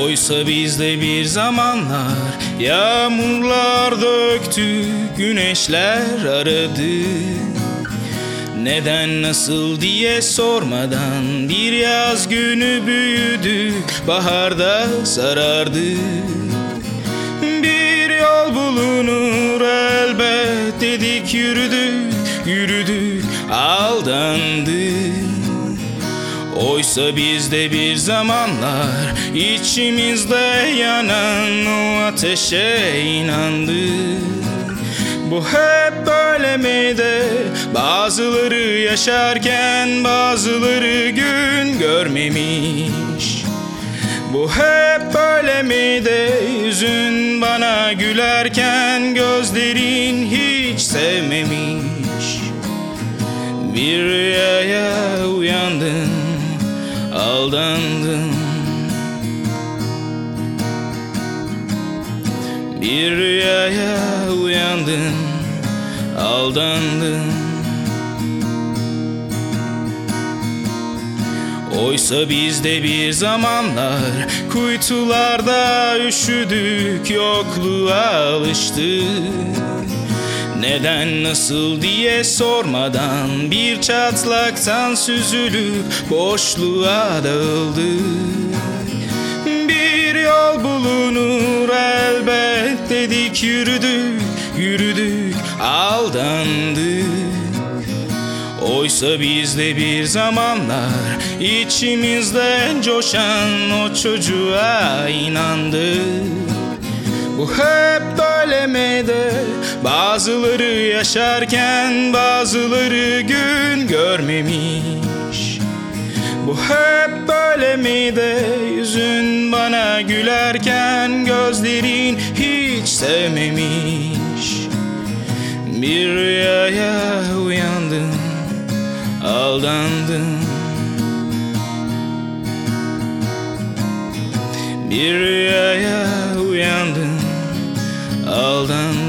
Oysa bizde bir zamanlar yağmurlar döktü, güneşler aradı. Neden nasıl diye sormadan bir yaz günü büyüdük, baharda sarardı. Bir yol bulunur elbet dedik, yürüdük, yürüdük, aldandık. Oysa bizde bir zamanlar içimizde yanan o ateşe inandık. Bu hep böyle miydi? Bazıları yaşarken bazıları gün görmemiş. Bu hep böyle miydi? Yüzün bana gülerken gözlerin hiç sevmemiş. Bir rüyaya uyandım, aldandım. Bir rüyaya uyandım, aldandım. Oysa bizde bir zamanlar kuytularda üşüdük, yokluğa alıştık. Neden nasıl diye sormadan bir çatlaktan süzülüp boşluğa dağıldık. Bir yol bulunur elbet dedik, yürüdük, yürüdük, aldandık. Oysa bizde bir zamanlar içimizde coşan o çocuğa inandık. Bu hep böyle miydi? Bazıları yaşarken bazıları gün görmemiş. Bu hep böyle miydi? Yüzün bana gülerken gözlerin hiç sevmemiş. Bir rüyaya uyandım, aldandım. Bir rüyaya uyandım, aldandım.